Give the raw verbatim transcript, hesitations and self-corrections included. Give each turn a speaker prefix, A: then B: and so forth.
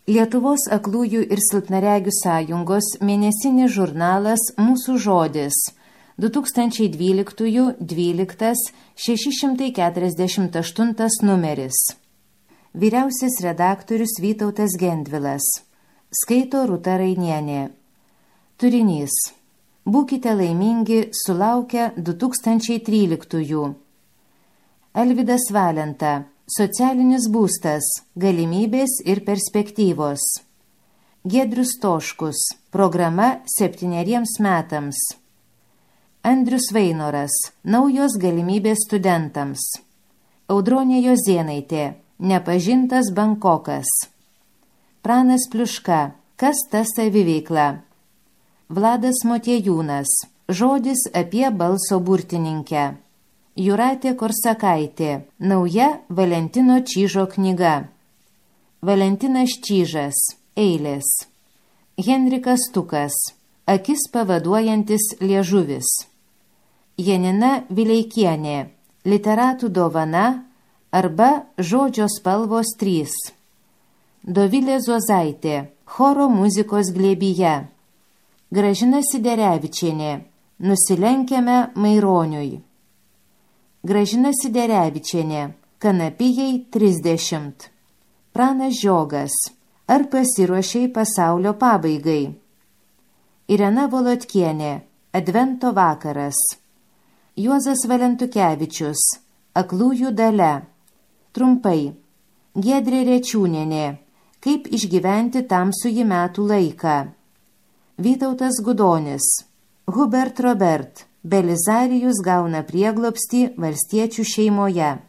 A: Lietuvos aklųjų ir silpnaregių sąjungos mėnesinis žurnalas Mūsų žodis du tūkstančiai dvyliktųjų dvyliktas šeši šimtai keturiasdešimt aštuntas numeris. Vyriausias redaktorius Vytautas Gendvilas. Skaito Rūta Rainienė. Turinys. Būkite laimingi sulaukę du tūkstančiai tryliktųjų. Alvydas Valenta. Socialinis būstas. Galimybės ir perspektyvos. Giedrius Toškus. Programa septyneriems metams. Andrius Vainoras. Naujos galimybės studentams. Audronė Jozėnaitė. Nepažintas Bankokas. Pranas Pliuška. Kas ta saviveikla? Vladas Motiejūnas. Žodis apie balso burtininkę. Jūratė Korsakaitė. Nauja Valentino Čyžo knyga. Valentinas Čyžas. Eilės. Henrikas Tukas. Akis pavaduojantis liežuvis. Janina Vileikienė. Literatų dovana arba Žodžio spalvos trys. Dovilė Zuozaitė. Choro muzikos glėbyje. Gražina Siderevičienė. Nusilenkiame Maironiui. Gražina Siderevičienė. Kanapijai trisdešimt. Pranas Žiogas. Ar pasiruošei pasaulio pabaigai? Irena Volodkienė. Advento vakaras. Juozas Valentukevičius. Aklųjų dalia. Trumpai. Giedrė Rečiūnienė. Kaip išgyventi tamsųjį metų laiką. Vytautas Gudonis. Hubert Robert. Belizarijus gauna prieglobstį valstiečių šeimoje.